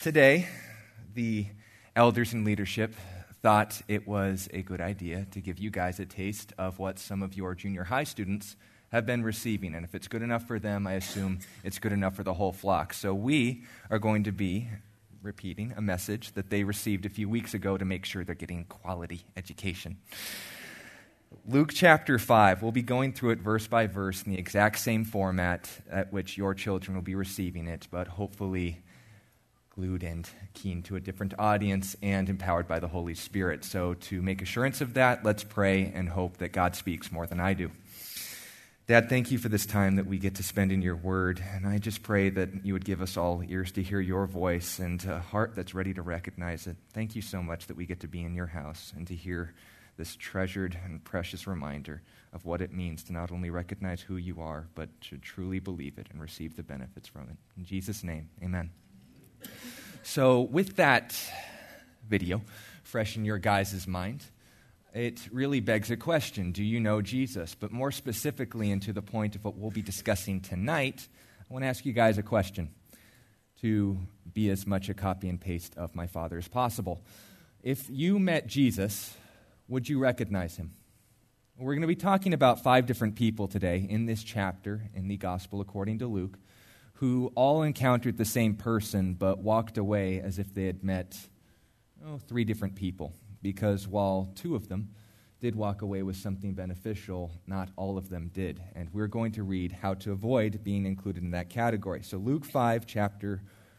Today, the elders and leadership thought it was a good idea to give you guys a taste of what some of your junior high students have been receiving. And if it's good enough for them, I assume it's good enough for the whole flock. So we are going to be repeating a message that they received a few weeks ago to make sure they're getting quality education. Luke chapter 5, we'll be going through it verse by verse in the exact same format at which your children will be receiving it, but hopefully glued and keen to a different audience and empowered by the Holy Spirit. So to make assurance of that, let's pray and hope that God speaks more than I do. Dad, thank you for this time that we get to spend in your word, and I just pray that you would give us all ears to hear your voice and a heart that's ready to recognize it. Thank you so much that we get to be in your house and to hear this treasured and precious reminder of what it means to not only recognize who you are, but to truly believe it and receive the benefits from it. In Jesus' name, amen. So with that video fresh in your guys' mind, it really begs a question. Do you know Jesus? But more specifically, and to the point of what we'll be discussing tonight, I want to ask you guys a question to be as much a copy and paste of my Father as possible. If you met Jesus, would you recognize him? We're going to be talking about 5 different people today in this chapter in the Gospel according to Luke, who all encountered the same person but walked away as if they had met 3 different people. Because while 2 of them did walk away with something beneficial, not all of them did. And we're going to read how to avoid being included in that category. So Luke chapter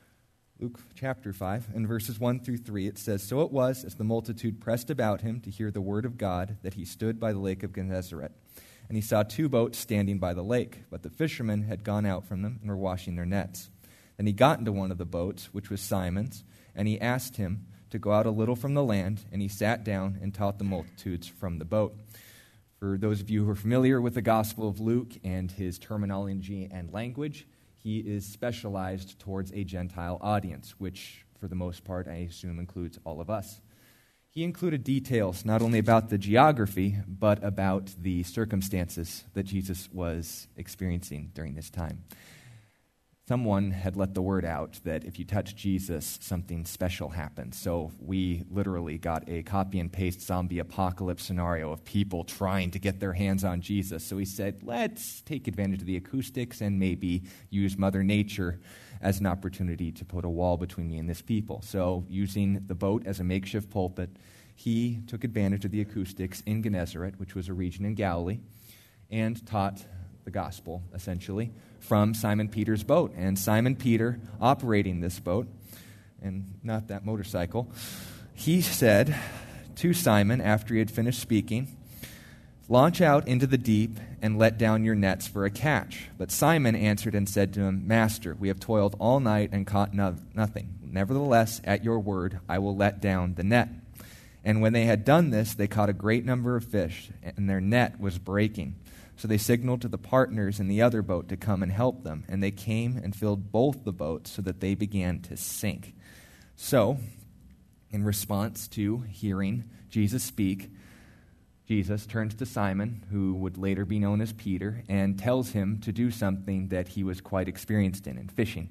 5, in verses 1 through 3, it says, "So it was, as the multitude pressed about him to hear the word of God, that he stood by the lake of Gennesaret. And he saw 2 boats standing by the lake, but the fishermen had gone out from them and were washing their nets. Then he got into one of the boats, which was Simon's, and he asked him to go out a little from the land, and he sat down and taught the multitudes from the boat." For those of you who are familiar with the Gospel of Luke and his terminology and language, he is specialized towards a Gentile audience, which for the most part I assume includes all of us. He included details not only about the geography, but about the circumstances that Jesus was experiencing during this time. Someone had let the word out that if you touch Jesus, something special happens. So we literally got a copy and paste zombie apocalypse scenario of people trying to get their hands on Jesus. So he said, let's take advantage of the acoustics and maybe use Mother Nature as an opportunity to put a wall between me and this people. So using the boat as a makeshift pulpit, he took advantage of the acoustics in Gennesaret, which was a region in Galilee, and taught the gospel, essentially, from Simon Peter's boat. And Simon Peter, operating this boat, and not that motorcycle, he said to Simon, after he had finished speaking, "Launch out into the deep and let down your nets for a catch." But Simon answered and said to him, "Master, we have toiled all night and caught nothing. Nevertheless, at your word, I will let down the net." And when they had done this, they caught a great number of fish, and their net was breaking. So they signaled to the partners in the other boat to come and help them. And they came and filled both the boats so that they began to sink. So, in response to hearing Jesus speak, Jesus turns to Simon, who would later be known as Peter, and tells him to do something that he was quite experienced in fishing.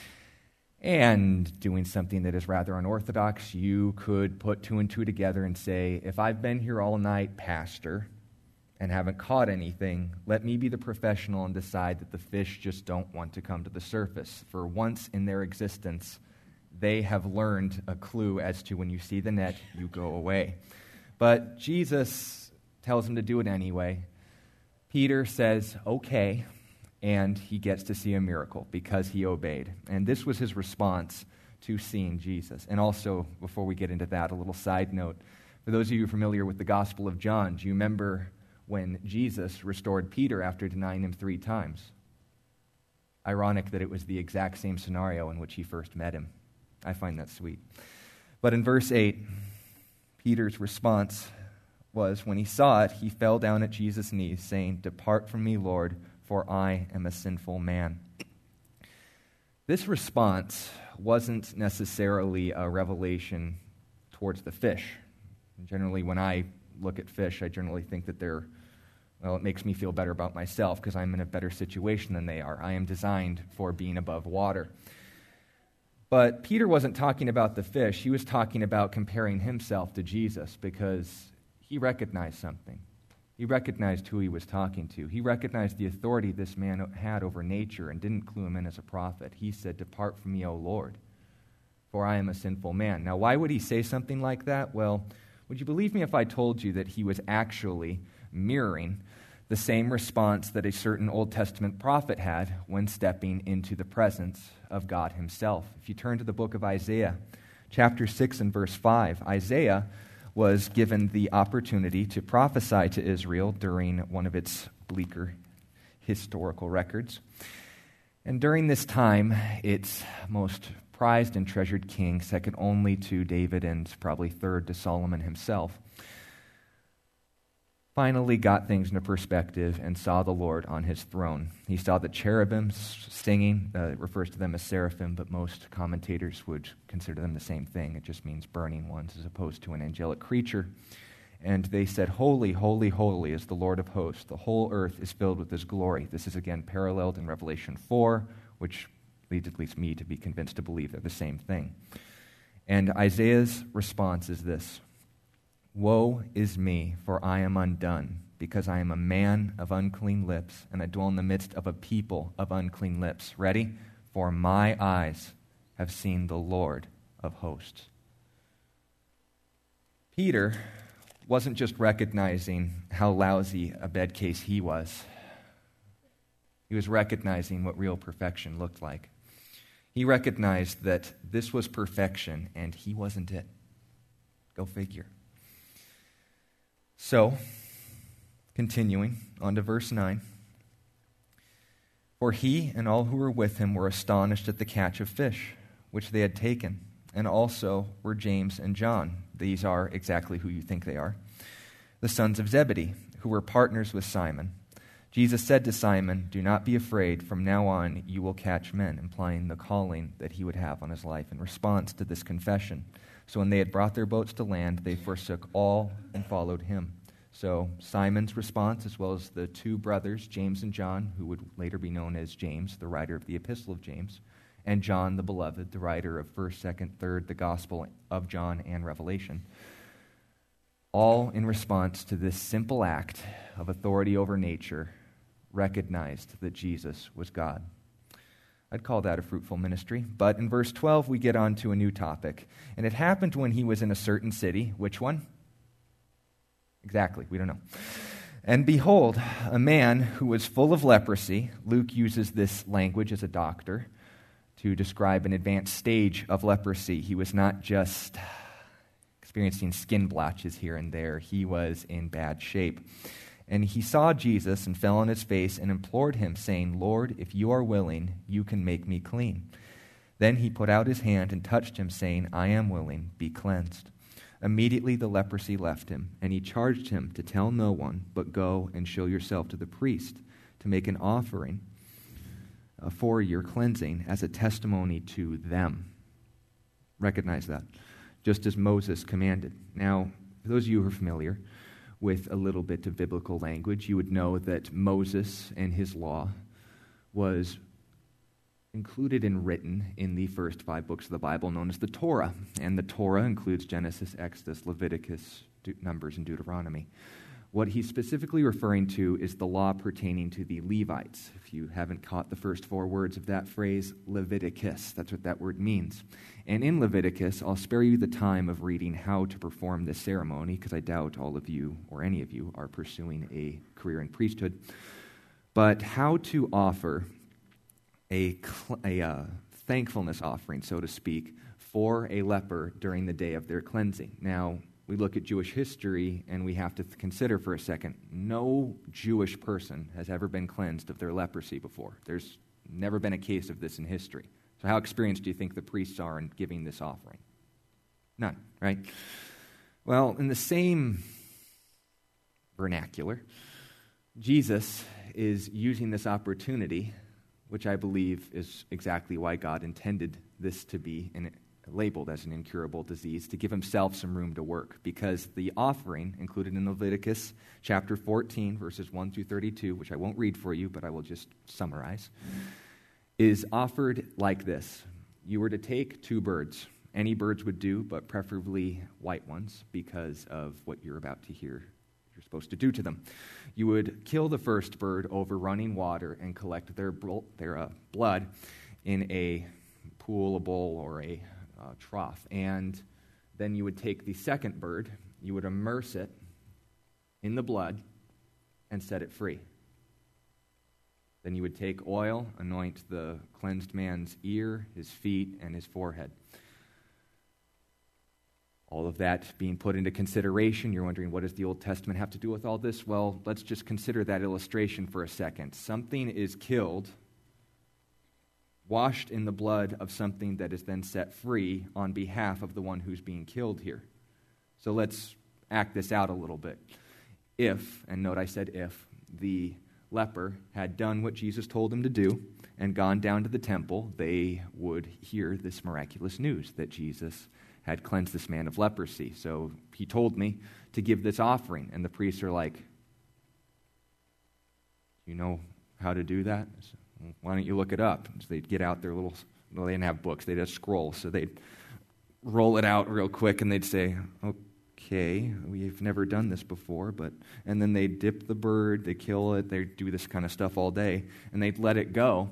And doing something that is rather unorthodox, you could put 2 and 2 together and say, if I've been here all night, Pastor, and haven't caught anything, let me be the professional and decide that the fish just don't want to come to the surface. For once in their existence, they have learned a clue as to when you see the net, you go away. But Jesus tells him to do it anyway. Peter says, okay, and he gets to see a miracle because he obeyed. And this was his response to seeing Jesus. And also, before we get into that, a little side note. For those of you familiar with the Gospel of John, do you remember when Jesus restored Peter after denying him 3 times? Ironic that it was the exact same scenario in which he first met him. I find that sweet. But in verse 8, Peter's response was, when he saw it, he fell down at Jesus' knees, saying, "Depart from me, Lord, for I am a sinful man." This response wasn't necessarily a revelation towards the fish. Generally, when I look at fish, I generally think that it makes me feel better about myself because I'm in a better situation than they are. I am designed for being above water. But Peter wasn't talking about the fish. He was talking about comparing himself to Jesus because he recognized something. He recognized who he was talking to. He recognized the authority this man had over nature and didn't clue him in as a prophet. He said, "Depart from me, O Lord, for I am a sinful man." Now, why would he say something like that? Well, would you believe me if I told you that he was actually mirroring the same response that a certain Old Testament prophet had when stepping into the presence of God himself? If you turn to the book of Isaiah, chapter 6 and verse 5, Isaiah was given the opportunity to prophesy to Israel during one of its bleaker historical records. And during this time, its most prized and treasured king, second only to David and probably third to Solomon himself, finally got things into perspective and saw the Lord on his throne. He saw the cherubim singing. It refers to them as seraphim, but most commentators would consider them the same thing. It just means burning ones as opposed to an angelic creature. And they said, "Holy, holy, holy is the Lord of hosts. The whole earth is filled with his glory." This is again paralleled in Revelation 4, which leads at least me to be convinced to believe they're the same thing. And Isaiah's response is this: "Woe is me, for I am undone, because I am a man of unclean lips, and I dwell in the midst of a people of unclean lips." Ready? "For my eyes have seen the Lord of hosts." Peter wasn't just recognizing how lousy a bad case he was. He was recognizing what real perfection looked like. He recognized that this was perfection, and he wasn't it. Go figure. So, continuing on to verse 9. "For he and all who were with him were astonished at the catch of fish, which they had taken, and also were James and John." These are exactly who you think they are. "The sons of Zebedee, who were partners with Simon. Jesus said to Simon, 'Do not be afraid. From now on you will catch men,'" implying the calling that he would have on his life in response to this confession. "So when they had brought their boats to land, they forsook all and followed him." So Simon's response, as well as the two brothers, James and John, who would later be known as James, the writer of the Epistle of James, and John the Beloved, the writer of 1st, 2nd, 3rd, the Gospel of John and Revelation, all in response to this simple act of authority over nature, recognized that Jesus was God. I'd call that a fruitful ministry. But in verse 12, we get on to a new topic. "And it happened when he was in a certain city." Which one? Exactly, we don't know. "And behold, a man who was full of leprosy," Luke uses this language as a doctor to describe an advanced stage of leprosy. He was not just experiencing skin blotches here and there. He was in bad shape. "And he saw Jesus and fell on his face and implored him, saying, 'Lord, if you are willing, you can make me clean.' Then he put out his hand and touched him, saying, 'I am willing, be cleansed.' Immediately the leprosy left him, and he charged him to tell no one, but go and show yourself to the priest, to make an offering for your cleansing as a testimony to them." Recognize that. "Just as Moses commanded." Now, for those of you who are familiar with a little bit of biblical language, you would know that Moses and his law was included and written in the first 5 books of the Bible known as the Torah. And the Torah includes Genesis, Exodus, Leviticus, Numbers, and Deuteronomy. What he's specifically referring to is the law pertaining to the Levites. If you haven't caught the first 4 words of that phrase, Leviticus, that's what that word means. And in Leviticus, I'll spare you the time of reading how to perform this ceremony, because I doubt all of you or any of you are pursuing a career in priesthood. But how to offer a thankfulness offering, so to speak, for a leper during the day of their cleansing. Now, we look at Jewish history and we have to consider for a second, no Jewish person has ever been cleansed of their leprosy before. There's never been a case of this in history. So how experienced do you think the priests are in giving this offering? None, right? Well, in the same vernacular, Jesus is using this opportunity, which I believe is exactly why God intended this to be labeled as an incurable disease, to give himself some room to work, because the offering included in Leviticus chapter 14, verses 1 through 32, which I won't read for you, but I will just summarize, is offered like this. you were to take 2 birds. Any birds would do, but preferably white ones because of what you're about to hear you're supposed to do to them. You would kill the first bird over running water and collect their blood in a pool, a bowl, or a trough. And then you would take the second bird, you would immerse it in the blood and set it free. Then you would take oil, anoint the cleansed man's ear, his feet, and his forehead. All of that being put into consideration, you're wondering, what does the Old Testament have to do with all this? Well, let's just consider that illustration for a second. Something is killed, washed in the blood of something that is then set free on behalf of the one who's being killed here. So let's act this out a little bit. If, and note I said if, the leper had done what Jesus told him to do and gone down to the temple, they would hear this miraculous news that Jesus had cleansed this man of leprosy. So he told me to give this offering. And the priests are like, you know how to do that? So, why don't you look it up? So they'd get out their little, well, they didn't have books, they'd have scrolls. So they'd roll it out real quick and they'd say, okay, we've never done this before, and then they'd dip the bird, they kill it, they'd do this kind of stuff all day, and they'd let it go.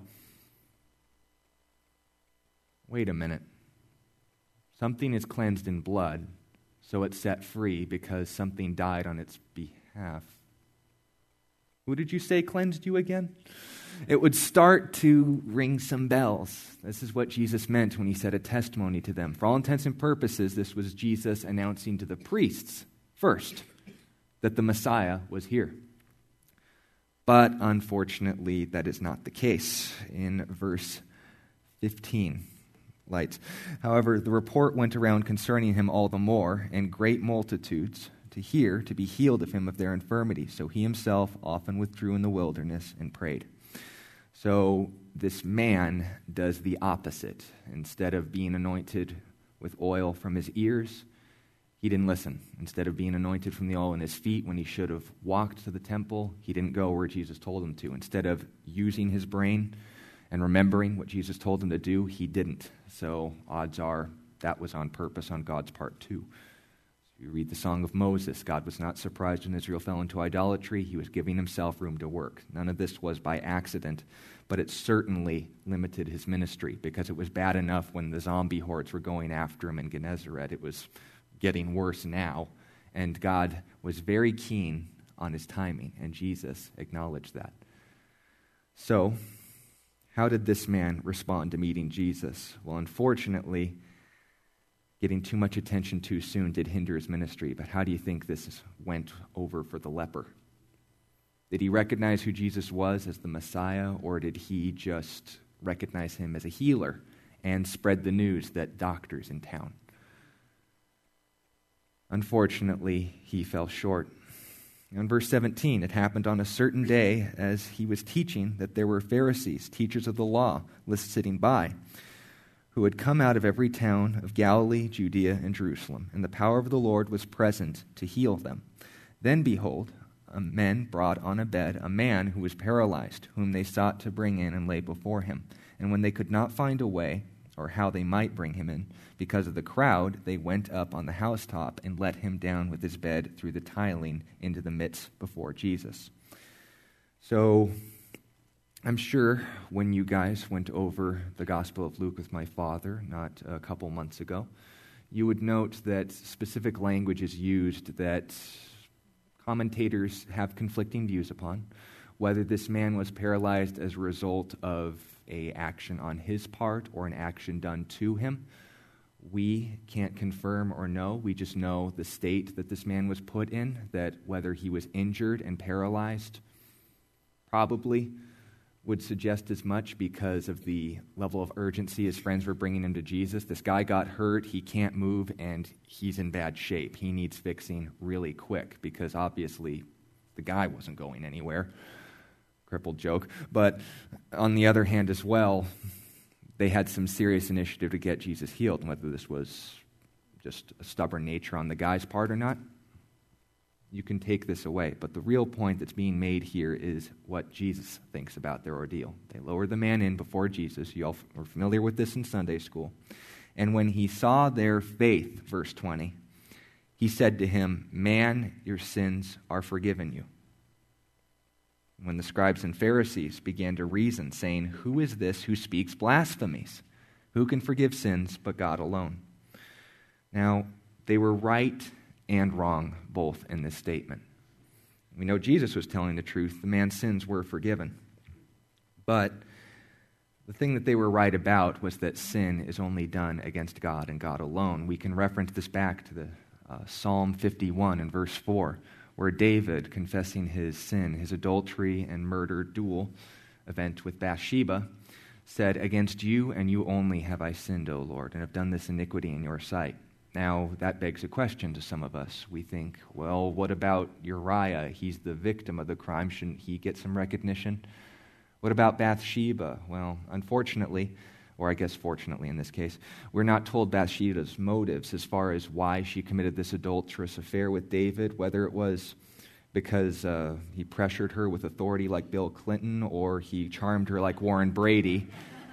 Wait a minute. Something is cleansed in blood, so it's set free because something died on its behalf. Who did you say cleansed you again? It would start to ring some bells. This is what Jesus meant when he said a testimony to them. For all intents and purposes, this was Jesus announcing to the priests first that the Messiah was here. But unfortunately, that is not the case. In verse 15, lights. However, the report went around concerning him all the more, and great multitudes to be healed of him of their infirmity. So he himself often withdrew in the wilderness and prayed. So this man does the opposite. Instead of being anointed with oil from his ears, he didn't listen. Instead of being anointed from the oil in his feet when he should have walked to the temple, he didn't go where Jesus told him to. Instead of using his brain and remembering what Jesus told him to do, he didn't. So odds are that was on purpose on God's part too. You read the Song of Moses. God was not surprised when Israel fell into idolatry. He was giving himself room to work. None of this was by accident, but it certainly limited his ministry because it was bad enough when the zombie hordes were going after him in Gennesaret. It was getting worse now, and God was very keen on his timing, and Jesus acknowledged that. So, how did this man respond to meeting Jesus? Well, unfortunately, getting too much attention too soon did hinder his ministry. But how do you think this went over for the leper? Did he recognize who Jesus was as the Messiah, or did he just recognize him as a healer and spread the news that doctors in town? Unfortunately, he fell short. In verse 17, it happened on a certain day as he was teaching that there were Pharisees, teachers of the law, sitting by, who had come out of every town of Galilee, Judea, and Jerusalem, and the power of the Lord was present to heal them. Then, behold, men brought on a bed a man who was paralyzed, whom they sought to bring in and lay before him. And when they could not find a way, or how they might bring him in, because of the crowd, they went up on the housetop and let him down with his bed through the tiling into the midst before Jesus. So, I'm sure when you guys went over the Gospel of Luke with my father, not a couple months ago, you would note that specific language is used that commentators have conflicting views upon, whether this man was paralyzed as a result of an action on his part or an action done to him. We can't confirm or know. We just know the state that this man was put in, that whether he was injured and paralyzed probably would suggest as much because of the level of urgency his friends were bringing him to Jesus. This guy got hurt, he can't move, and he's in bad shape. He needs fixing really quick because obviously the guy wasn't going anywhere. Crippled joke. But on the other hand as well, they had some serious initiative to get Jesus healed. And whether this was just a stubborn nature on the guy's part or not, you can take this away. But the real point that's being made here is what Jesus thinks about their ordeal. They lowered the man in before Jesus. You all are familiar with this in Sunday school. And when he saw their faith, verse 20, he said to him, "Man, your sins are forgiven you." When the scribes and Pharisees began to reason, saying, "Who is this who speaks blasphemies? Who can forgive sins but God alone?" Now, they were right and wrong both in this statement. We know Jesus was telling the truth. The man's sins were forgiven. But the thing that they were right about was that sin is only done against God and God alone. We can reference this back to the Psalm 51 and verse 4, where David, confessing his sin, his adultery and murder duel event with Bathsheba, said, "Against you and you only have I sinned, O Lord, and have done this iniquity in your sight." Now, that begs a question to some of us. We think, well, what about Uriah? He's the victim of the crime. Shouldn't he get some recognition? What about Bathsheba? Well, unfortunately, or I guess fortunately in this case, we're not told Bathsheba's motives as far as why she committed this adulterous affair with David, whether it was because he pressured her with authority like Bill Clinton or he charmed her like Warren Brady.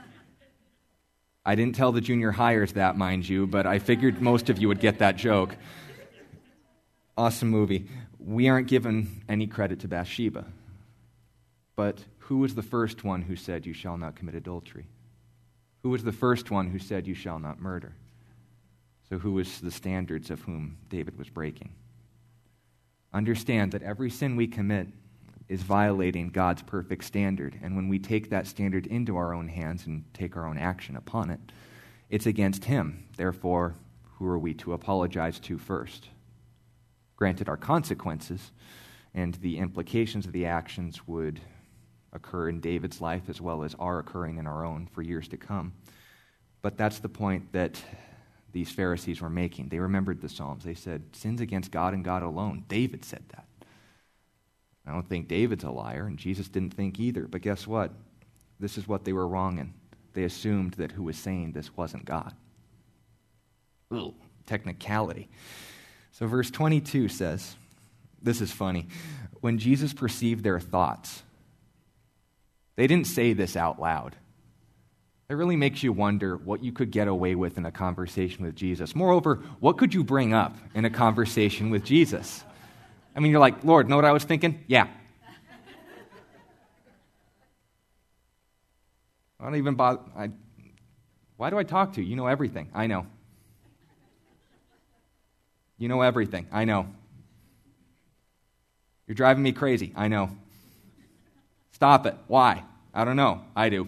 I didn't tell the junior hires that, mind you, but I figured most of you would get that joke. Awesome movie. We aren't given any credit to Bathsheba. But who was the first one who said, "You shall not commit adultery"? Who was the first one who said, "You shall not murder"? So who was the standards of whom David was breaking? Understand that every sin we commit is violating God's perfect standard. And when we take that standard into our own hands and take our own action upon it, it's against Him. Therefore, who are we to apologize to first? Granted, our consequences and the implications of the actions would occur in David's life as well as are occurring in our own for years to come. But that's the point that these Pharisees were making. They remembered the Psalms. They said, sins against God and God alone. David said that. I don't think David's a liar, and Jesus didn't think either. But guess what? This is what they were wrong in. They assumed that who was saying this wasn't God. Ugh, technicality. So verse 22 says, this is funny, when Jesus perceived their thoughts, they didn't say this out loud. It really makes you wonder what you could get away with in a conversation with Jesus. Moreover, what could you bring up in a conversation with Jesus? I mean, you're like, Lord, know what I was thinking? Yeah. I don't even bother. Why do I talk to you? You know everything. I know. You know everything. I know. You're driving me crazy. I know. Stop it. Why? I don't know. I do.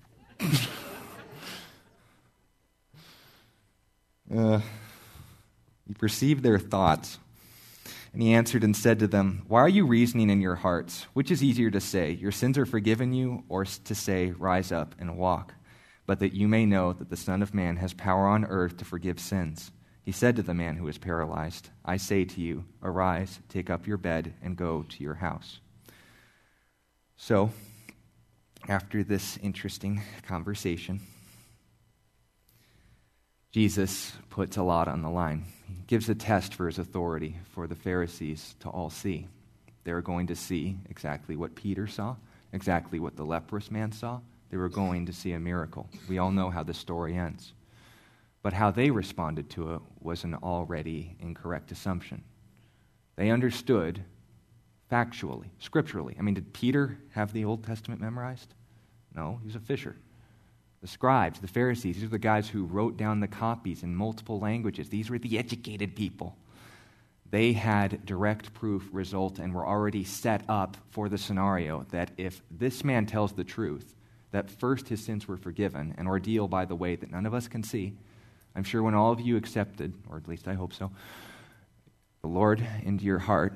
He perceived their thoughts. And he answered and said to them, "Why are you reasoning in your hearts? Which is easier to say, 'Your sins are forgiven you,' or to say, 'Rise up and walk'? But that you may know that the Son of Man has power on earth to forgive sins." He said to the man who was paralyzed, "I say to you, arise, take up your bed, and go to your house." So, after this interesting conversation, Jesus puts a lot on the line. He gives a test for his authority for the Pharisees to all see. They're going to see exactly what Peter saw, exactly what the leprous man saw. They were going to see a miracle. We all know how the story ends. But how they responded to it was an already incorrect assumption. They understood factually, scripturally. I mean, did Peter have the Old Testament memorized? No, he was a fisher. The scribes, the Pharisees, these are the guys who wrote down the copies in multiple languages. These were the educated people. They had direct proof result and were already set up for the scenario that if this man tells the truth, that first his sins were forgiven, an ordeal, by the way, that none of us can see. I'm sure when all of you accepted, or at least I hope so, the Lord into your heart,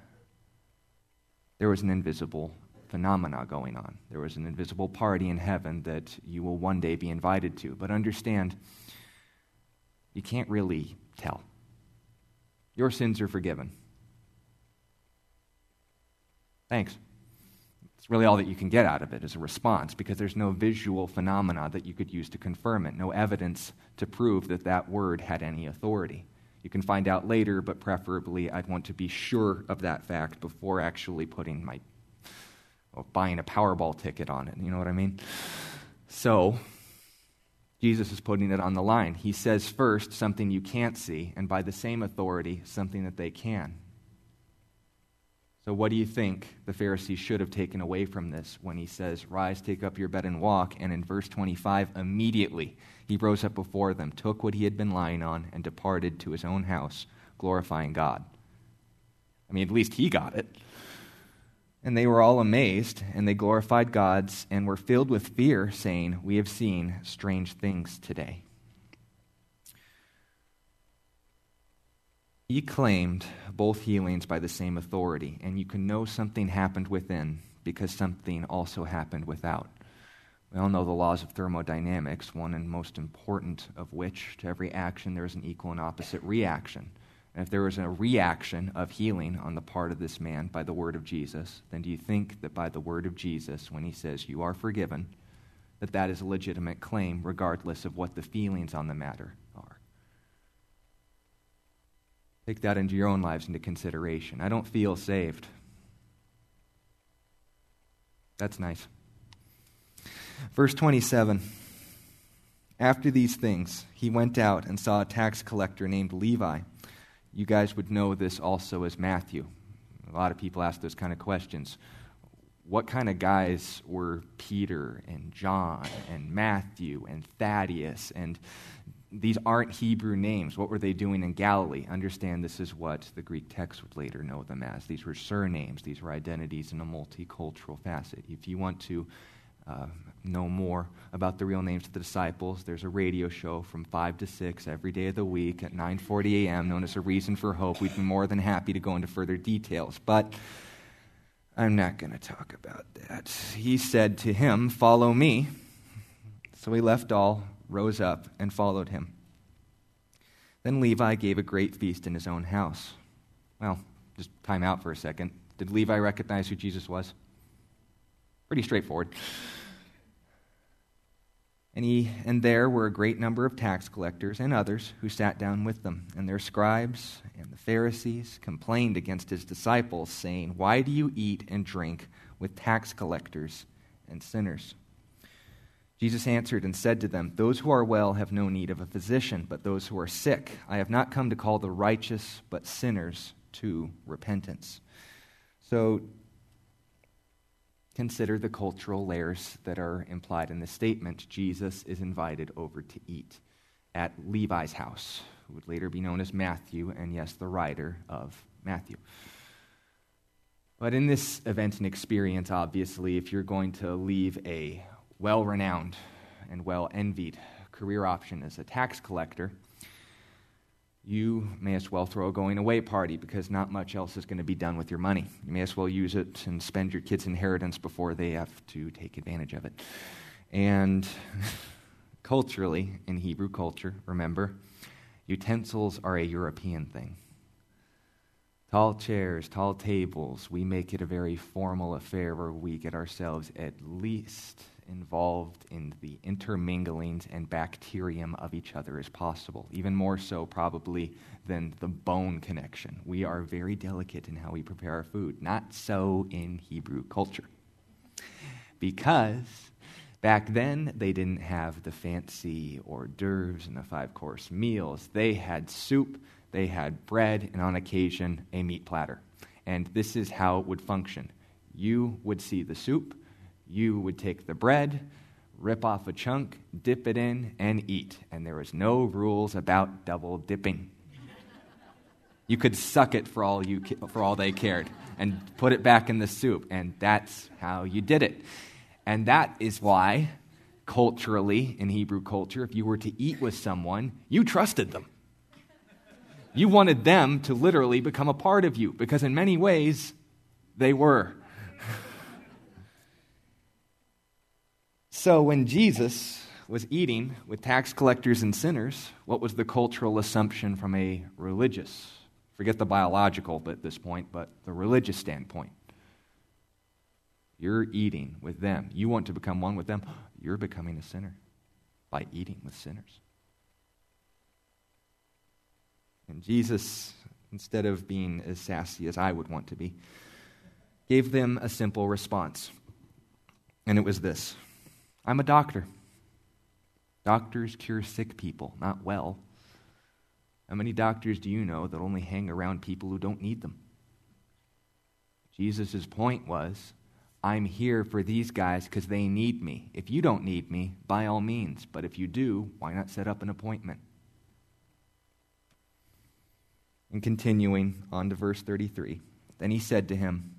there was an invisible phenomena going on. There was an invisible party in heaven that you will one day be invited to. But understand, you can't really tell. Your sins are forgiven. Thanks. It's really all that you can get out of it as a response, because there's no visual phenomena that you could use to confirm it, no evidence to prove that that word had any authority. You can find out later, but preferably I'd want to be sure of that fact before actually buying a Powerball ticket on it. You know what I mean? So, Jesus is putting it on the line. He says first something you can't see, and by the same authority, something that they can. So what do you think the Pharisees should have taken away from this when he says, "Rise, take up your bed and walk"? And in verse 25, immediately he rose up before them, took what he had been lying on, and departed to his own house, glorifying God. I mean, at least he got it. And they were all amazed, and they glorified God, and were filled with fear, saying, "We have seen strange things today." He claimed both healings by the same authority, and you can know something happened within because something also happened without. We all know the laws of thermodynamics, one and most important of which, to every action there is an equal and opposite reaction. And if there was a reaction of healing on the part of this man by the word of Jesus, then do you think that by the word of Jesus, when he says, "You are forgiven," that is a legitimate claim regardless of what the feelings on the matter are? Take that into your own lives into consideration. I don't feel saved. That's nice. Verse 27. After these things, he went out and saw a tax collector named Levi. You guys would know this also as Matthew. A lot of people ask those kind of questions. What kind of guys were Peter and John and Matthew and Thaddeus? And these aren't Hebrew names. What were they doing in Galilee? Understand, this is what the Greek text would later know them as. These were surnames. These were identities in a multicultural facet. If you want to know more about the real names of the disciples, there's a radio show from 5 to 6 every day of the week at 9:40 a.m. known as A Reason for Hope. We'd be more than happy to go into further details, but I'm not going to talk about that. He said to him, "Follow me." So he left all, rose up, and followed him. Then Levi gave a great feast in his own house. Well, just time out for a second. Did Levi recognize who Jesus was? Pretty straightforward. And there were a great number of tax collectors and others who sat down with them. And their scribes and the Pharisees complained against his disciples, saying, "Why do you eat and drink with tax collectors and sinners?" Jesus answered and said to them, "Those who are well have no need of a physician, but those who are sick. I have not come to call the righteous, but sinners to repentance." So consider the cultural layers that are implied in this statement. Jesus is invited over to eat at Levi's house, who would later be known as Matthew, and yes, the writer of Matthew. But in this event and experience, obviously, if you're going to leave a well-renowned and well-envied career option as a tax collector, you may as well throw a going-away party because not much else is going to be done with your money. You may as well use it and spend your kids' inheritance before they have to take advantage of it. And culturally, in Hebrew culture, remember, utensils are a European thing. Tall chairs, tall tables, we make it a very formal affair where we get ourselves at least involved in the interminglings and bacterium of each other as possible, even more so probably than the bone connection. We are very delicate in how we prepare our food. Not so in Hebrew culture. Because back then, they didn't have the fancy hors d'oeuvres and the 5-course meals. They had soup, they had bread, and on occasion, a meat platter. And this is how it would function. You would see the soup, you would take the bread, rip off a chunk, dip it in, and eat. And there was no rules about double dipping. You could suck it for all they cared and put it back in the soup, and that's how you did it. And that is why, culturally, in Hebrew culture, if you were to eat with someone, you trusted them. You wanted them to literally become a part of you, because in many ways, they were. So when Jesus was eating with tax collectors and sinners, what was the cultural assumption from a religious, forget the biological at this point, but the religious standpoint? You're eating with them. You want to become one with them. You're becoming a sinner by eating with sinners. And Jesus, instead of being as sassy as I would want to be, gave them a simple response. And it was this: I'm a doctor. Doctors cure sick people, not well. How many doctors do you know that only hang around people who don't need them? Jesus' point was, I'm here for these guys because they need me. If you don't need me, by all means. But if you do, why not set up an appointment? And continuing on to verse 33, then they said to him,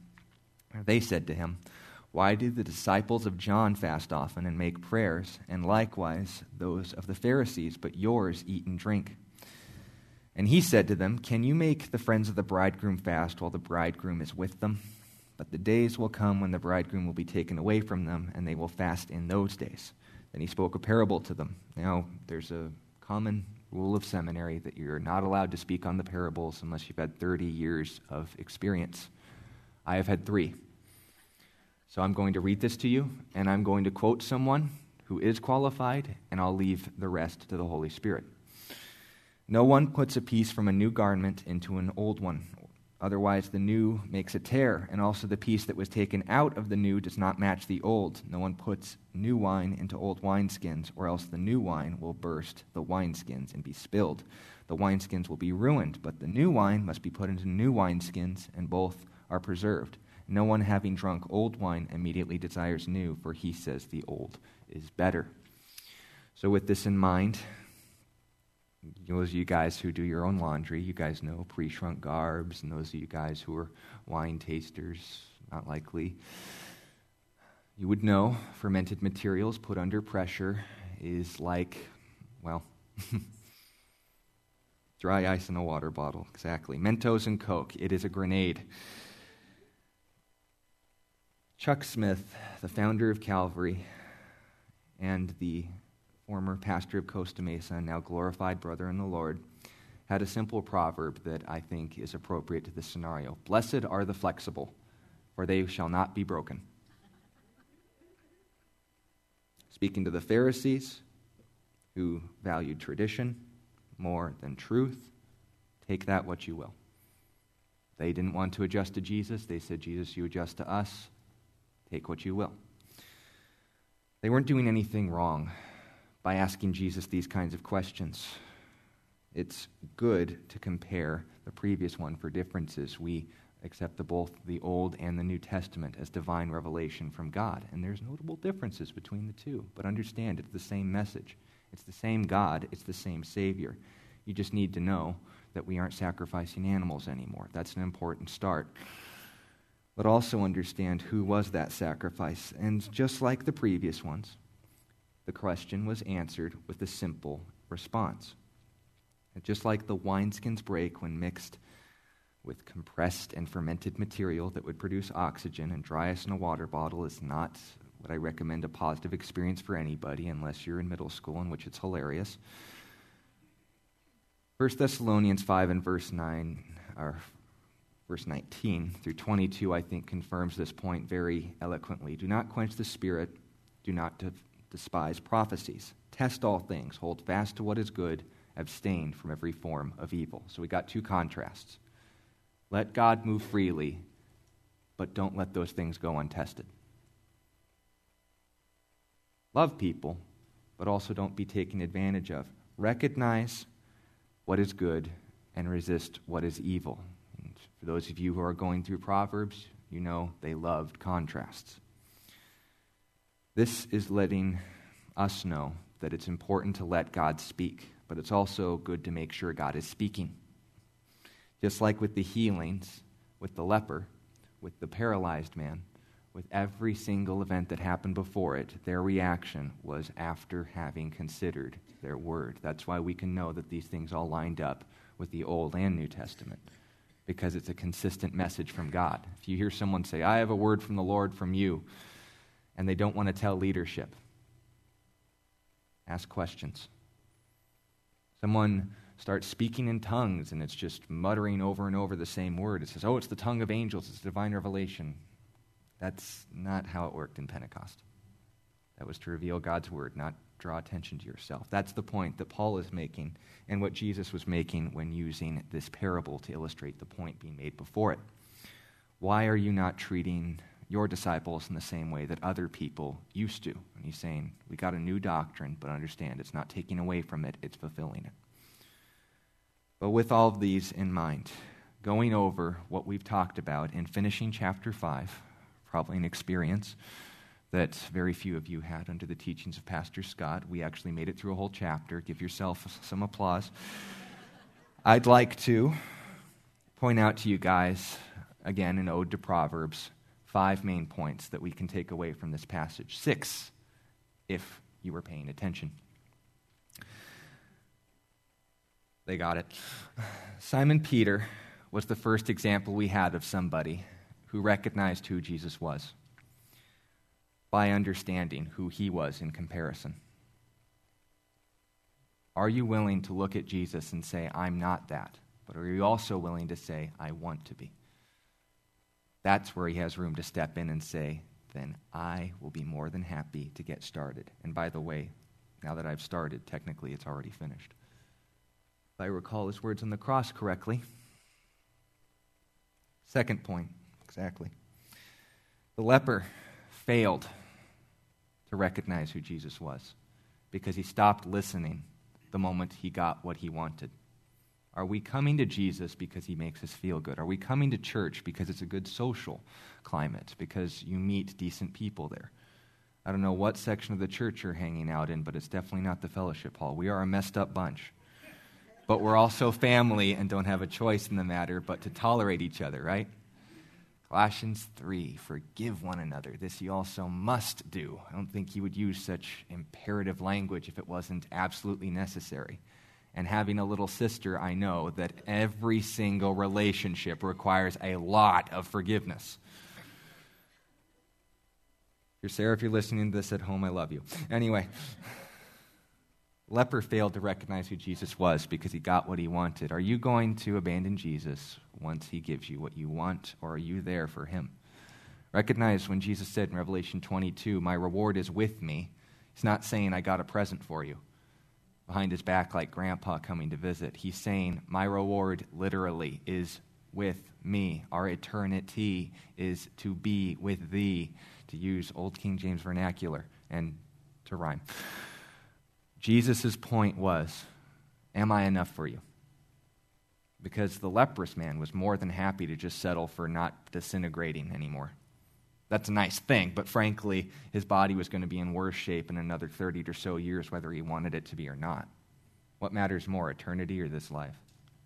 why do the disciples of John fast often and make prayers, and likewise those of the Pharisees, but yours eat and drink? And he said to them, can you make the friends of the bridegroom fast while the bridegroom is with them? But the days will come when the bridegroom will be taken away from them, and they will fast in those days. Then he spoke a parable to them. Now, there's a common rule of seminary that you're not allowed to speak on the parables unless you've had 30 years of experience. I have had 3. So I'm going to read this to you, and I'm going to quote someone who is qualified, and I'll leave the rest to the Holy Spirit. No one puts a piece from a new garment into an old one. Otherwise, the new makes a tear, and also the piece that was taken out of the new does not match the old. No one puts new wine into old wineskins, or else the new wine will burst the wineskins and be spilled. The wineskins will be ruined, but the new wine must be put into new wineskins, and both are preserved. No one having drunk old wine immediately desires new, for he says the old is better. So with this in mind, those of you guys who do your own laundry, you guys know pre-shrunk garbs, and those of you guys who are wine tasters, not likely, you would know fermented materials put under pressure is like, well, dry ice in a water bottle, exactly. Mentos and Coke, it is a grenade. Chuck Smith, the founder of Calvary and the former pastor of Costa Mesa, now glorified brother in the Lord, had a simple proverb that I think is appropriate to this scenario. Blessed are the flexible, for they shall not be broken. Speaking to the Pharisees, who valued tradition more than truth, take that what you will. They didn't want to adjust to Jesus. They said, Jesus, you adjust to us. Take what you will. They weren't doing anything wrong by asking Jesus these kinds of questions. It's good to compare the previous one for differences. We accept both the Old and the New Testament as divine revelation from God, and there's notable differences between the two, but understand it's the same message. It's the same God. It's the same Savior. You just need to know that we aren't sacrificing animals anymore. That's an important start. But also understand who was that sacrifice. And just like the previous ones, the question was answered with a simple response. And just like the wineskins break when mixed with compressed and fermented material that would produce oxygen, and dry ice in a water bottle is not what I recommend a positive experience for anybody unless you're in middle school, in which it's hilarious. 1 Thessalonians 5 and verse 9, or verse 19 through 22, I think, confirms this point very eloquently. Do not quench the spirit. Do not despise prophecies. Test all things. Hold fast to what is good. Abstain from every form of evil. So we got 2 contrasts. Let God move freely, but don't let those things go untested. Love people, but also don't be taken advantage of. Recognize what is good and resist what is evil. And for those of you who are going through Proverbs, you know they loved contrasts. This is letting us know that it's important to let God speak, but it's also good to make sure God is speaking. Just like with the healings, with the leper, with the paralyzed man, with every single event that happened before it, their reaction was after having considered their word. That's why we can know that these things all lined up with the Old and New Testament, because it's a consistent message from God. If you hear someone say, I have a word from the Lord from you, and they don't want to tell leadership, ask questions. Someone starts speaking in tongues, and it's just muttering over and over the same word. It says, oh, it's the tongue of angels, it's divine revelation. That's not how it worked in Pentecost. That was to reveal God's word, not draw attention to yourself. That's the point that Paul is making and what Jesus was making when using this parable to illustrate the point being made before it. Why are you not treating your disciples in the same way that other people used to? And he's saying, we got a new doctrine, but understand it's not taking away from it, it's fulfilling it. But with all of these in mind, going over what we've talked about and finishing chapter 5, probably an experience that very few of you had under the teachings of Pastor Scott. We actually made it through a whole chapter. Give yourself some applause. I'd like to point out to you guys, again, an ode to Proverbs, 5 main points that we can take away from this passage. 6, if you were paying attention. They got it. Simon Peter was the first example we had of somebody who recognized who Jesus was by understanding who he was in comparison. Are you willing to look at Jesus and say, I'm not that? But are you also willing to say, I want to be? That's where he has room to step in and say, then I will be more than happy to get started. And by the way, now that I've started, technically it's already finished. If I recall his words on the cross correctly. Second point, exactly. The leper failed to recognize who Jesus was because he stopped listening the moment he got what he wanted. Are we coming to Jesus because he makes us feel good? Are we coming to church because it's a good social climate, because you meet decent people there? I don't know what section of the church you're hanging out in, but it's definitely not the fellowship hall. We are a messed up bunch. But we're also family and don't have a choice in the matter but to tolerate each other, right? Colossians 3, forgive one another. This you also must do. I don't think he would use such imperative language if it wasn't absolutely necessary. And having a little sister, I know that every single relationship requires a lot of forgiveness. Dear Sarah, if you're listening to this at home, I love you. Anyway, leper failed to recognize who Jesus was because he got what he wanted. Are you going to abandon Jesus once he gives you what you want, or are you there for him? Recognize when Jesus said in Revelation 22, my reward is with me. He's not saying I got a present for you behind his back like grandpa coming to visit. He's saying my reward literally is with me. Our eternity is to be with thee, to use Old King James vernacular and to rhyme. Jesus' point was, am I enough for you? Because the leprous man was more than happy to just settle for not disintegrating anymore. That's a nice thing, but frankly, his body was going to be in worse shape in another 30 or so years, whether he wanted it to be or not. What matters more, eternity or this life?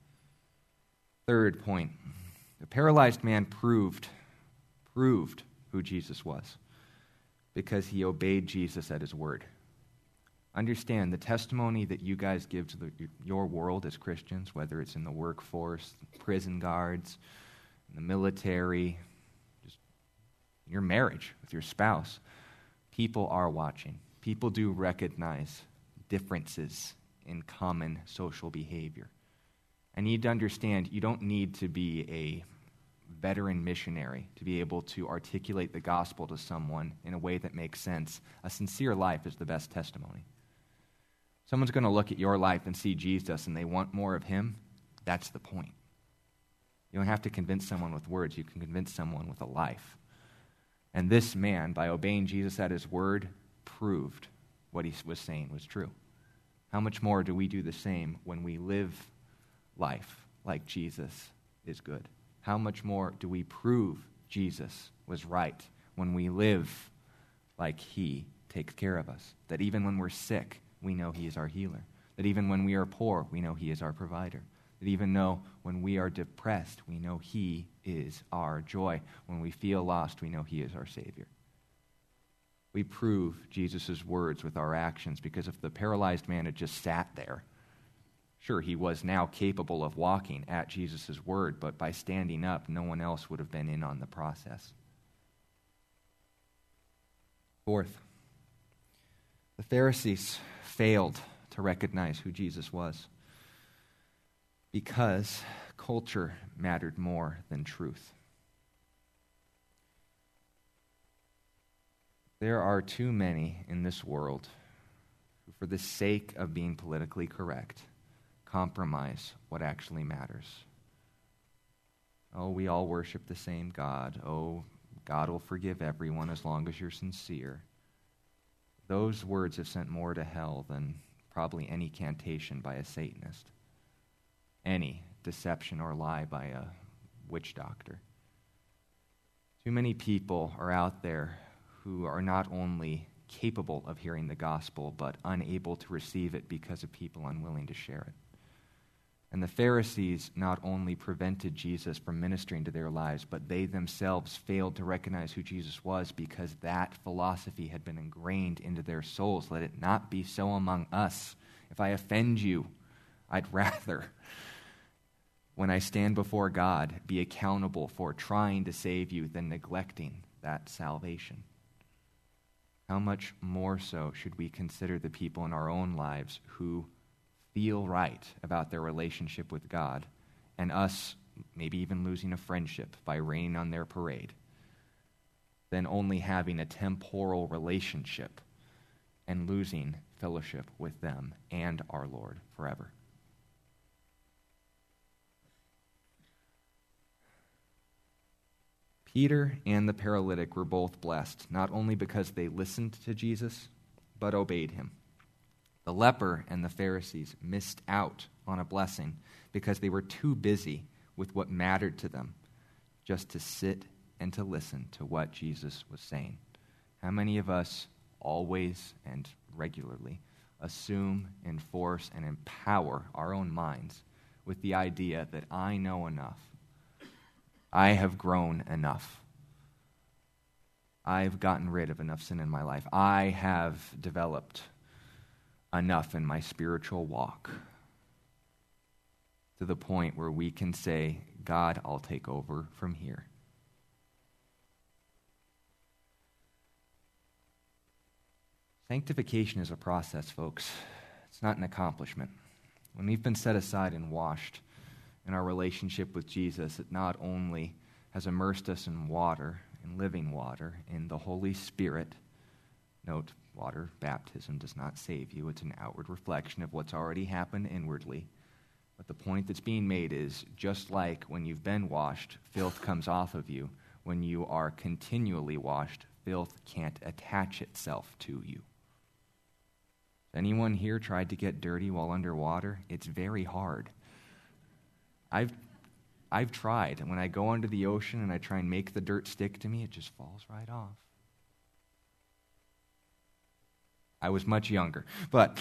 Third point, the paralyzed man proved who Jesus was because he obeyed Jesus at his word. Understand, the testimony that you guys give to your world as Christians, whether it's in the workforce, prison guards, in the military, just your marriage with your spouse, people are watching. People do recognize differences in common social behavior. I need to understand, you don't need to be a veteran missionary to be able to articulate the gospel to someone in a way that makes sense. A sincere life is the best testimony. Someone's going to look at your life and see Jesus and they want more of him. That's the point. You don't have to convince someone with words. You can convince someone with a life. And this man, by obeying Jesus at his word, proved what he was saying was true. How much more do we do the same when we live life like Jesus is good? How much more do we prove Jesus was right when we live like he takes care of us? That even when we're sick, we know he is our healer. That even when we are poor, we know he is our provider. That even though when we are depressed, we know he is our joy. When we feel lost, we know he is our Savior. We prove Jesus' words with our actions, because if the paralyzed man had just sat there, sure, he was now capable of walking at Jesus' word, but by standing up, no one else would have been in on the process. Fourth, the Pharisees failed to recognize who Jesus was because culture mattered more than truth. There are too many in this world for the sake of being politically correct, compromise what actually matters. Oh, we all worship the same God. Oh, God will forgive everyone as long as you're sincere. Those words have sent more to hell than probably any cantation by a Satanist, any deception or lie by a witch doctor. Too many people are out there who are not only capable of hearing the gospel, but unable to receive it because of people unwilling to share it. And the Pharisees not only prevented Jesus from ministering to their lives, but they themselves failed to recognize who Jesus was because that philosophy had been ingrained into their souls. Let it not be so among us. If I offend you, I'd rather, when I stand before God, be accountable for trying to save you than neglecting that salvation. How much more so should we consider the people in our own lives who feel right about their relationship with God, and us maybe even losing a friendship by raining on their parade, than only having a temporal relationship and losing fellowship with them and our Lord forever. Peter and the paralytic were both blessed, not only because they listened to Jesus, but obeyed him. The leper and the Pharisees missed out on a blessing because they were too busy with what mattered to them just to sit and to listen to what Jesus was saying. How many of us always and regularly assume, enforce, and empower our own minds with the idea that I know enough, I have grown enough, I've gotten rid of enough sin in my life, I have developed enough in my spiritual walk, to the point where we can say, God, I'll take over from here. Sanctification is a process, folks. It's not an accomplishment. When we've been set aside and washed in our relationship with Jesus, it not only has immersed us in water, in living water, in the Holy Spirit. Note, water baptism does not save you. It's an outward reflection of what's already happened inwardly. But the point that's being made is, just like when you've been washed, filth comes off of you. When you are continually washed, filth can't attach itself to you. Has anyone here tried to get dirty while underwater? It's very hard. I've tried, and when I go under the ocean and I try and make the dirt stick to me, it just falls right off. I was much younger, but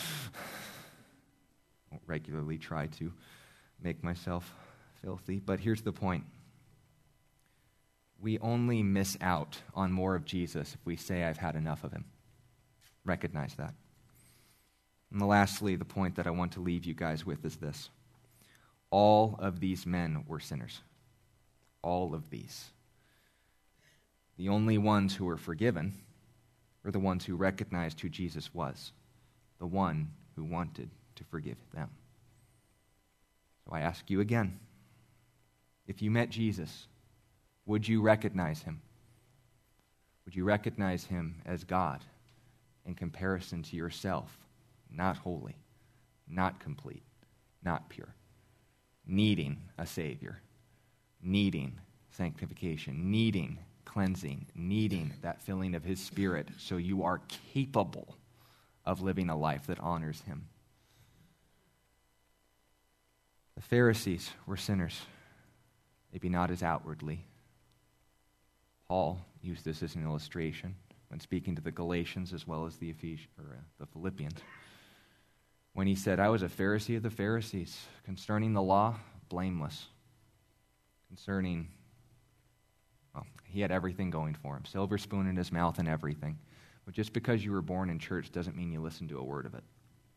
I don't regularly try to make myself filthy. But here's the point. We only miss out on more of Jesus if we say, I've had enough of him. Recognize that. And lastly, the point that I want to leave you guys with is this. All of these men were sinners. All of these. The only ones who were forgiven were the ones who recognized who Jesus was, the one who wanted to forgive them. So I ask you again, if you met Jesus, would you recognize him? Would you recognize him as God in comparison to yourself, not holy, not complete, not pure, needing a Savior, needing sanctification, needing cleansing, needing that filling of his Spirit so you are capable of living a life that honors him? The Pharisees were sinners, maybe not as outwardly. Paul used this as an illustration when speaking to the Galatians as well as the Philippians, when he said, I was a Pharisee of the Pharisees. Concerning the law, blameless. Concerning, well, he had everything going for him. Silver spoon in his mouth and everything. But just because you were born in church doesn't mean you listen to a word of it.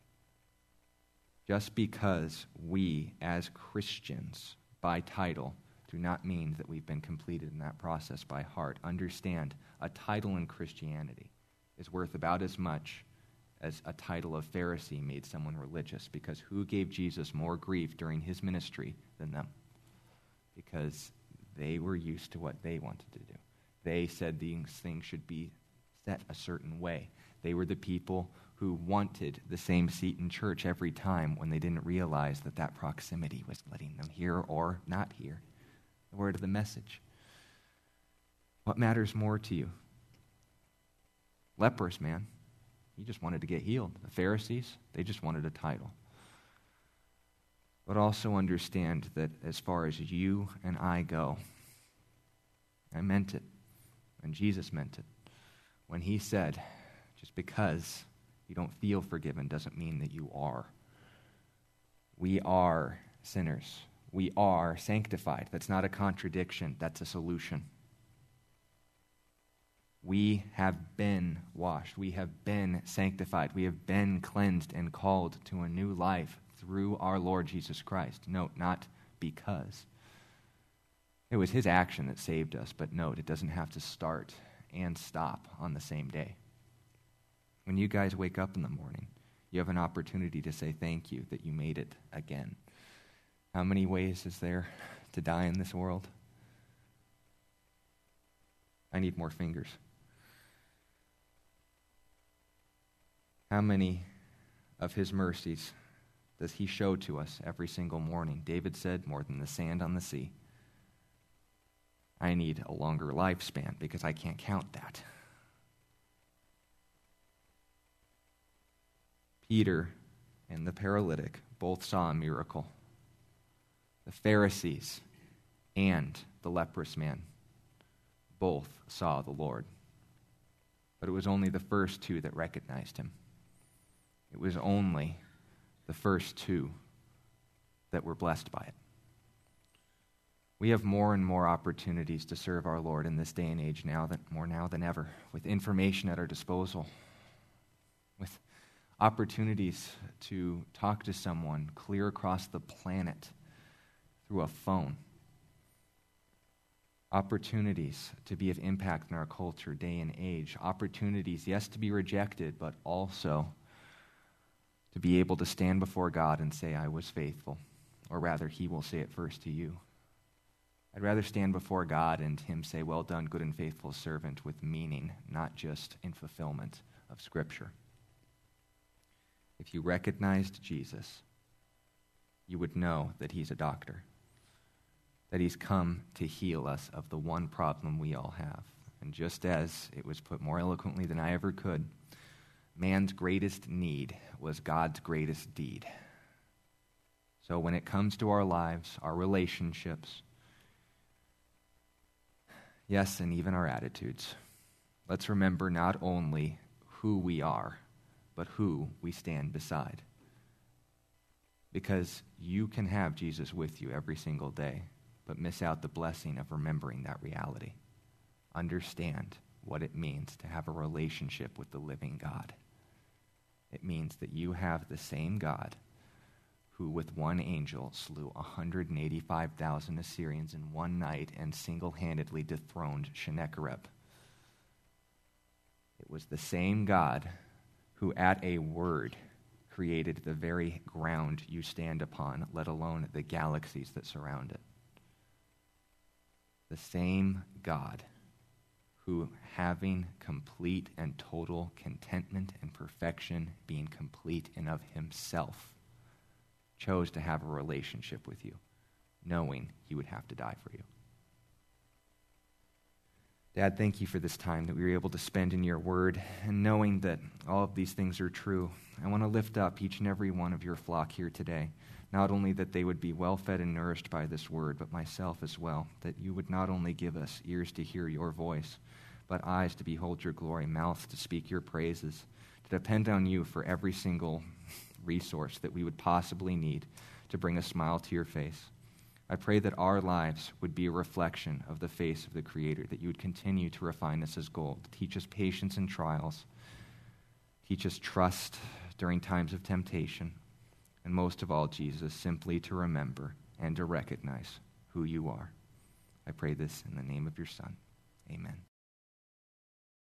Just because we, as Christians, by title, do not mean that we've been completed in that process by heart. Understand, a title in Christianity is worth about as much as a title of Pharisee made someone religious, because who gave Jesus more grief during his ministry than them? Because they were used to what they wanted to do. They said these things should be set a certain way. They were the people who wanted the same seat in church every time when they didn't realize that that proximity was letting them hear or not hear the word of the message. What matters more to you? Leprous man, he just wanted to get healed. The Pharisees, they just wanted a title. But also understand that as far as you and I go, I meant it, and Jesus meant it, when he said, just because you don't feel forgiven doesn't mean that you are. We are sinners. We are sanctified. That's not a contradiction. That's a solution. We have been washed. We have been sanctified. We have been cleansed and called to a new life through our Lord Jesus Christ. Note, not because. It was his action that saved us, but note, it doesn't have to start and stop on the same day. When you guys wake up in the morning, you have an opportunity to say thank you that you made it again. How many ways is there to die in this world? I need more fingers. How many of his mercies does he show to us every single morning? David said, more than the sand on the sea. I need a longer lifespan because I can't count that. Peter and the paralytic both saw a miracle. The Pharisees and the leprous man both saw the Lord. But it was only the first two that recognized him. It was only the first two that were blessed by it. We have more and more opportunities to serve our Lord in this day and age more now than ever, with information at our disposal, with opportunities to talk to someone clear across the planet through a phone, opportunities to be of impact in our culture, day and age, opportunities, yes, to be rejected, but also to be able to stand before God and say, I was faithful, or rather, he will say it first to you. I'd rather stand before God and him say, well done, good and faithful servant, with meaning, not just in fulfillment of Scripture. If you recognized Jesus, you would know that he's a doctor, that he's come to heal us of the one problem we all have. And just as it was put more eloquently than I ever could, man's greatest need was God's greatest deed. So when it comes to our lives, our relationships, yes, and even our attitudes, let's remember not only who we are, but who we stand beside. Because you can have Jesus with you every single day, but miss out the blessing of remembering that reality. Understand what it means to have a relationship with the living God. It means that you have the same God who with one angel slew 185,000 Assyrians in one night and single-handedly dethroned Sennacherib. It was the same God who at a word created the very ground you stand upon, let alone the galaxies that surround it. The same God who, having complete and total contentment and perfection, being complete in of himself, chose to have a relationship with you, knowing he would have to die for you. Dad, thank you for this time that we were able to spend in your word, and knowing that all of these things are true, I want to lift up each and every one of your flock here today. Not only that they would be well-fed and nourished by this word, but myself as well, that you would not only give us ears to hear your voice, but eyes to behold your glory, mouths to speak your praises, to depend on you for every single resource that we would possibly need to bring a smile to your face. I pray that our lives would be a reflection of the face of the Creator, that you would continue to refine us as gold, teach us patience in trials, teach us trust during times of temptation, and most of all, Jesus, simply to remember and to recognize who you are. I pray this in the name of your Son. Amen.